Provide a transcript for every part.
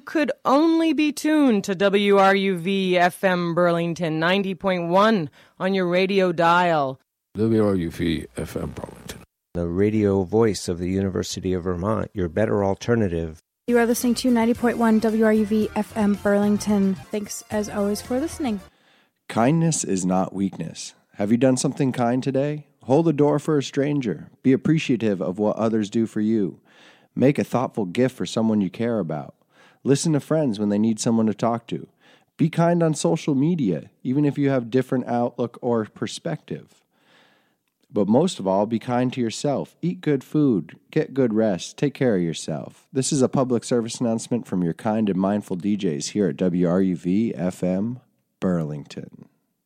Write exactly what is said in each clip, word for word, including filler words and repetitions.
could only be tuned to W R U V F M Burlington ninety point one on your radio dial. W R U V F M Burlington, the radio voice of the University of Vermont, your better alternative. You are listening to ninety point one W R U V F M Burlington. Thanks, as always, for listening. Kindness is not weakness. Have you done something kind today? Hold the door for a stranger. Be appreciative of what others do for you. Make a thoughtful gift for someone you care about. Listen to friends when they need someone to talk to. Be kind on social media, even if you have different outlook or perspective. But most of all, be kind to yourself. Eat good food. Get good rest. Take care of yourself. This is a public service announcement from your kind and mindful D Js here at W R U V F M Burlington.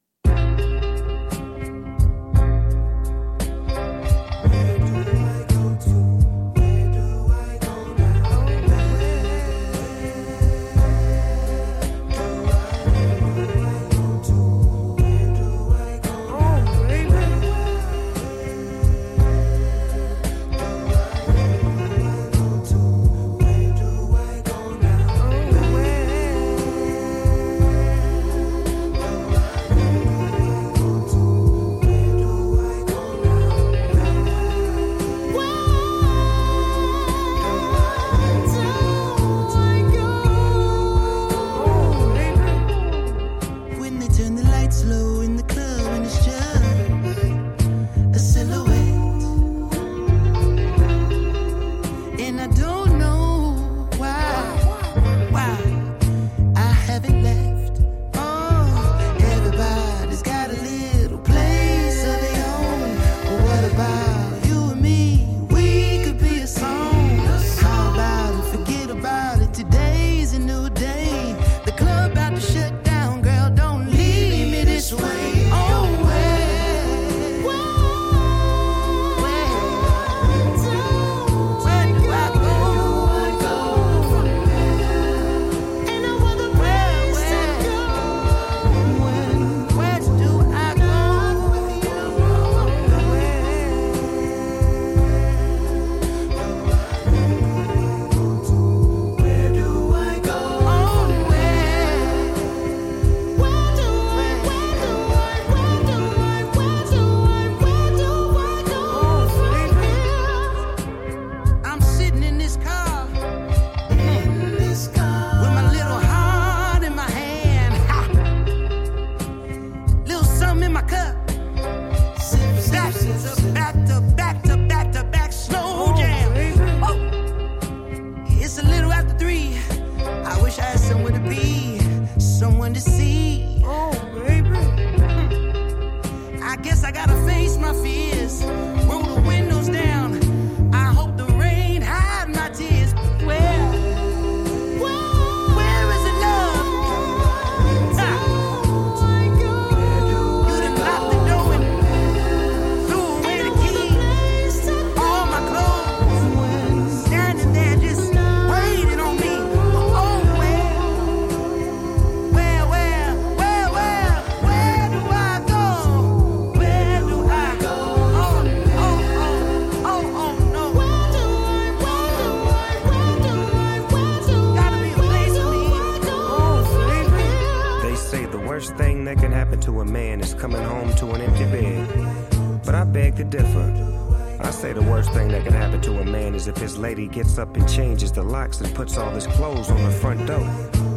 If his lady gets up and changes the locks and puts all his clothes on the front door,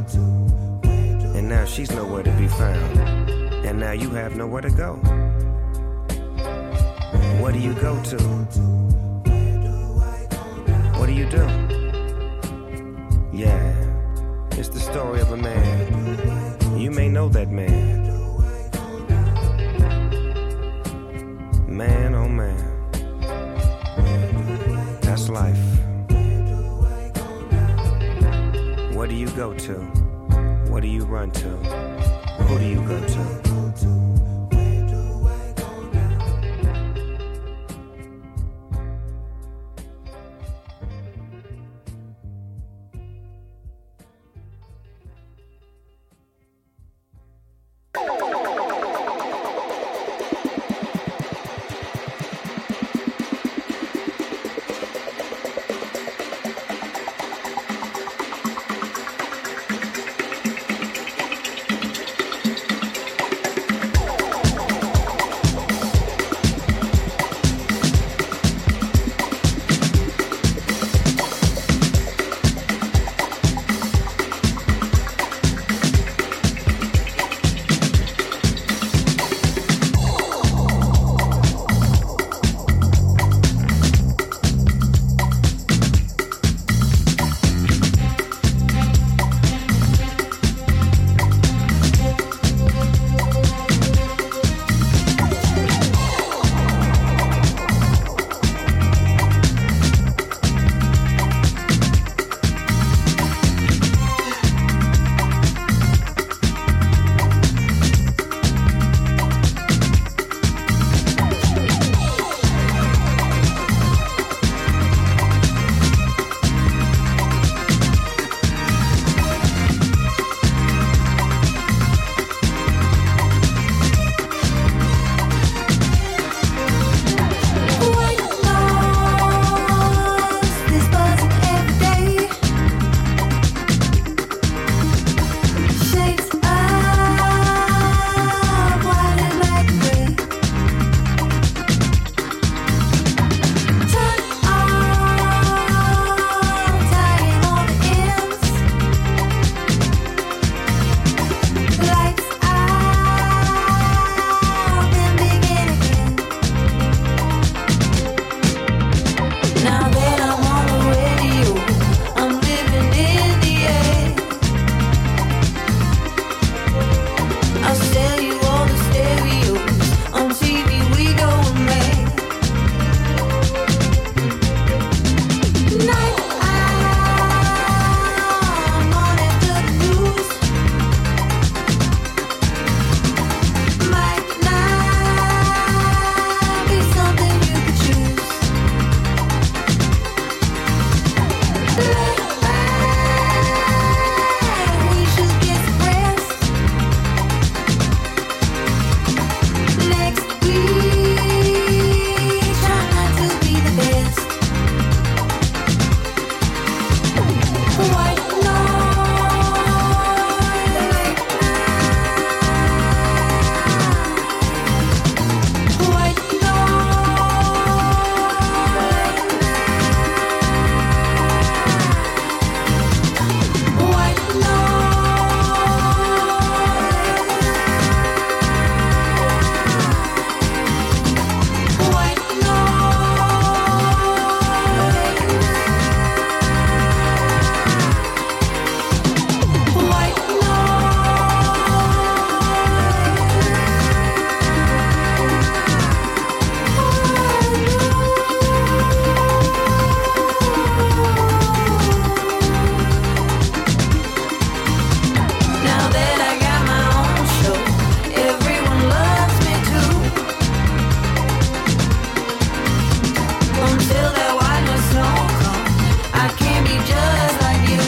and now she's nowhere to be found, and now you have nowhere to go. What do you go to? What do you do? Yeah, it's the story of a man. You may know that man. Man, oh man. That's life. What do you go to? What do you run to? Who do you go to? Now that I got my own show, everyone loves me too. Until that white snow comes, I can't be just like you.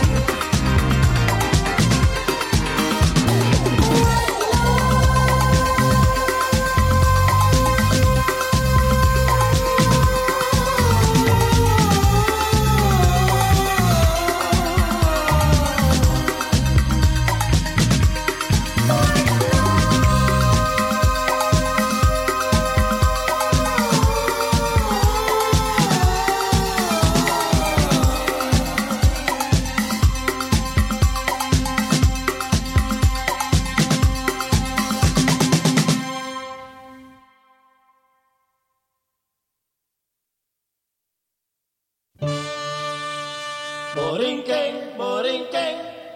Borinquen, Borinquen,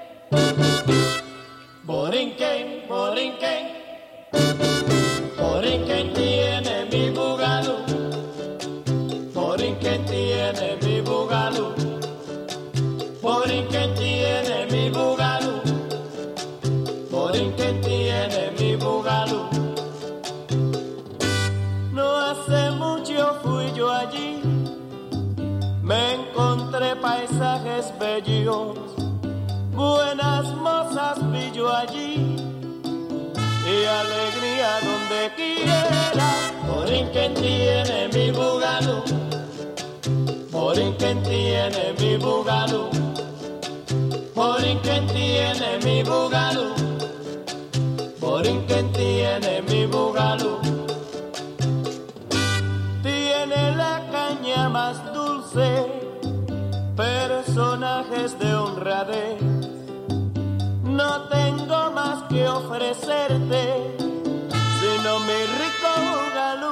Borinquen, Borinquen, Borinquen tiene mi bugalú, Borinquen tiene mi bugalú, Borinquen tiene mi bugalú, Borinquen tiene mi bugalú. No hace mucho fui yo allí, me encontré paisajes bellos, buenas mozas vi yo allí, y alegría donde quiera. Borinquen tiene mi bugalú, Borinquen tiene mi bugalú, Borinquen tiene mi bugalú, Borinquen tiene mi bugalú. Tiene la caña más dulce, personajes de honradez. No tengo más que ofrecerte, sino mi rico bugalú.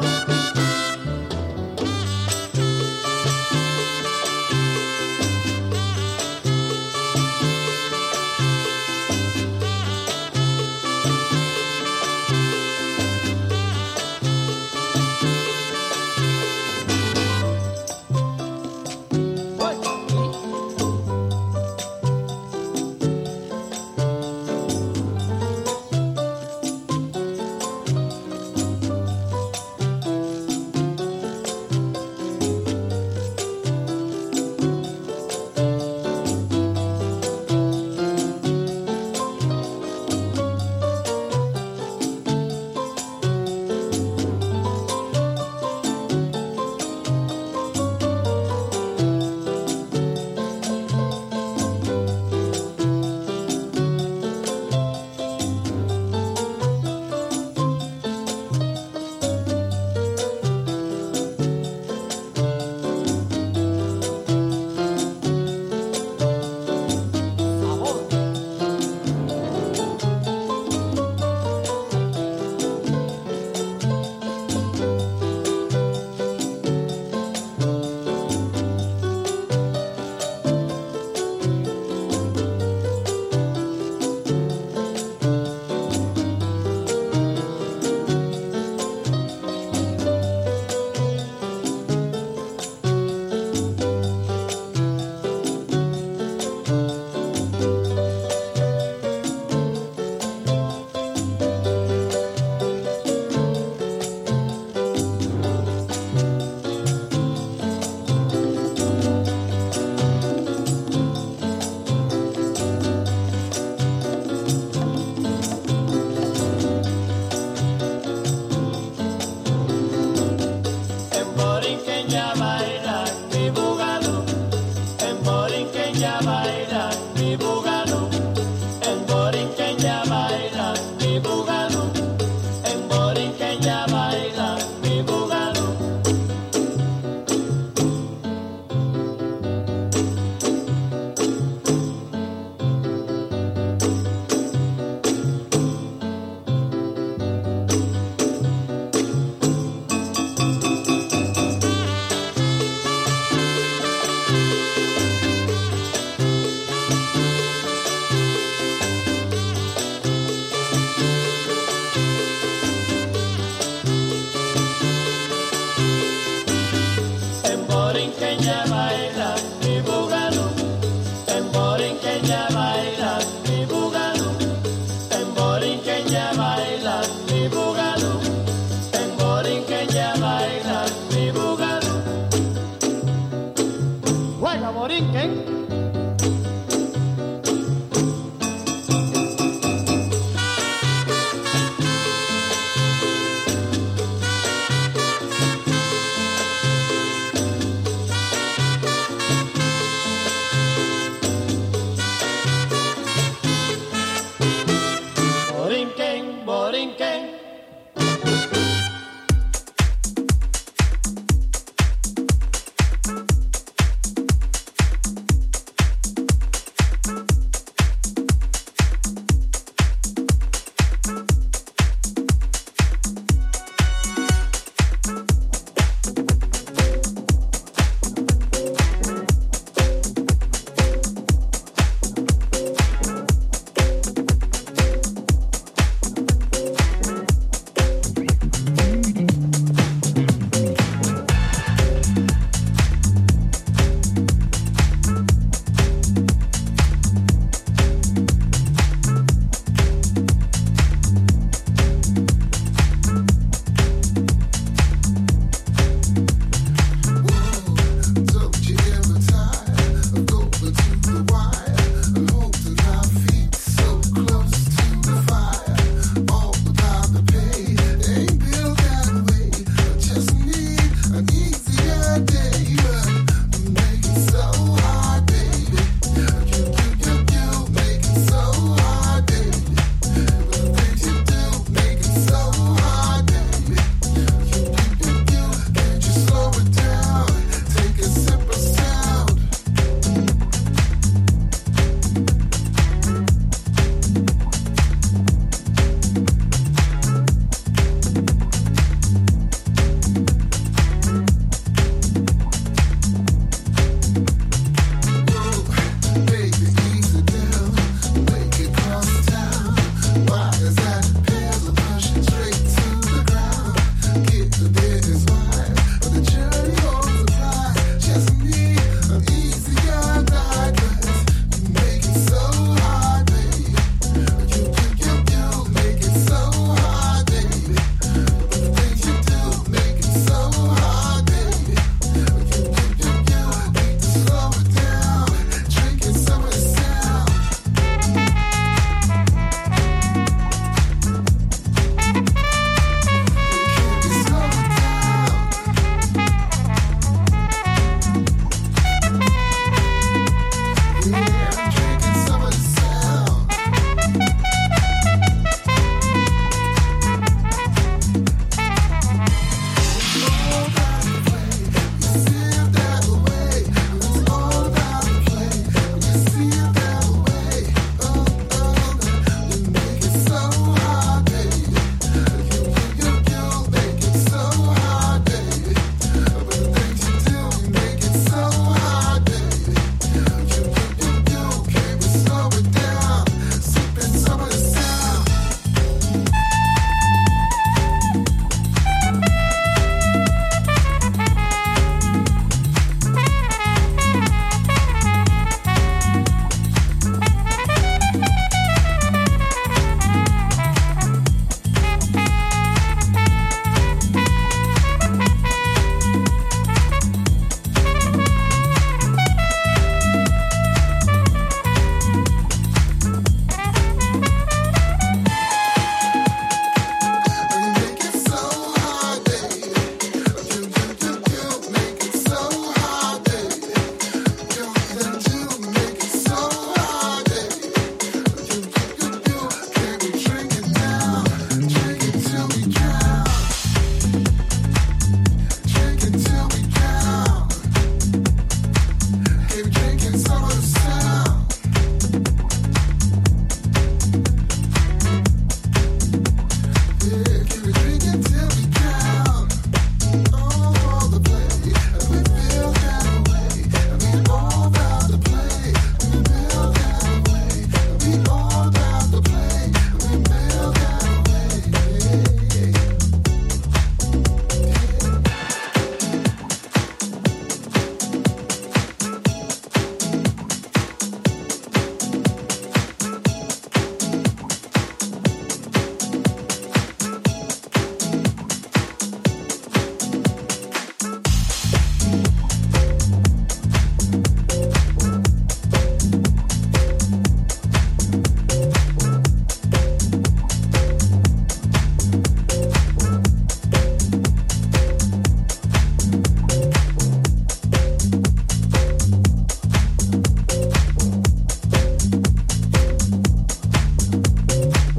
Borinquen ya